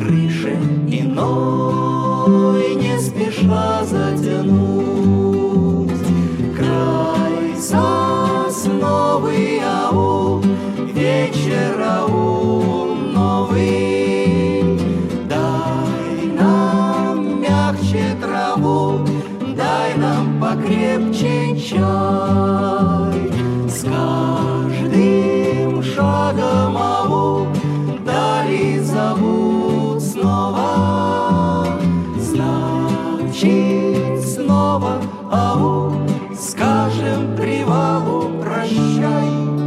крыше иной не спеша затянуть край сосновый аул, вечер аул новый. Дай нам мягче траву, дай нам покрепче чай. С каждым шагом аул дали зовут снова, значит снова аул скажем привалу прощай.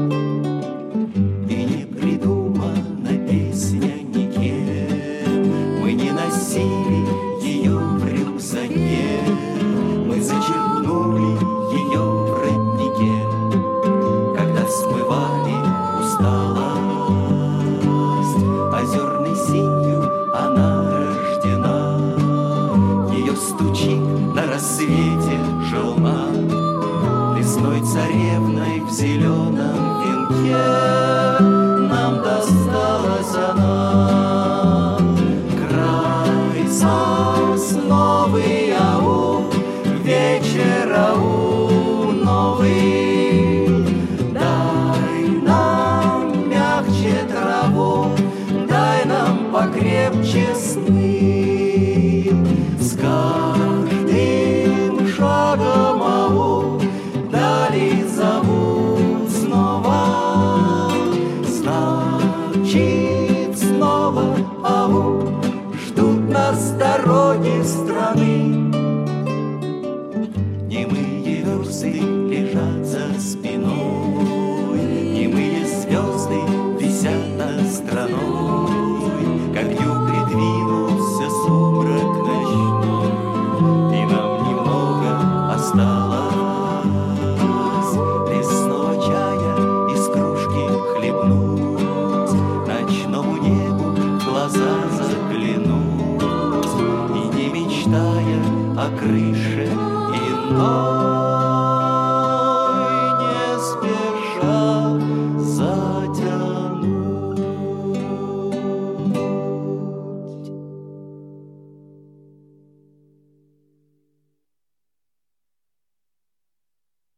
И не придумана песня никем, мы не носили ее в рюкзаке, мы зачерпнули ее в роднике, когда смывали усталость. Озерной синью она рождена, ее стучит на рассвете желма, лесной царевной в зеленом венке нам досталась она. Край сосновый аул, вечер аул новый. Дай нам мягче траву, дай нам покрепче сны. С каждым шагом аул дали зовут снова, значит снова аул ждут нас дороги страны. Немые версты лежат за спиной, немые звезды висят над страной, как днем придвинулся сумрак ночной, и нам немного осталось лесного чая из кружки хлебнуть, ночному небу в глаза заглянуть и, не мечтая о крыше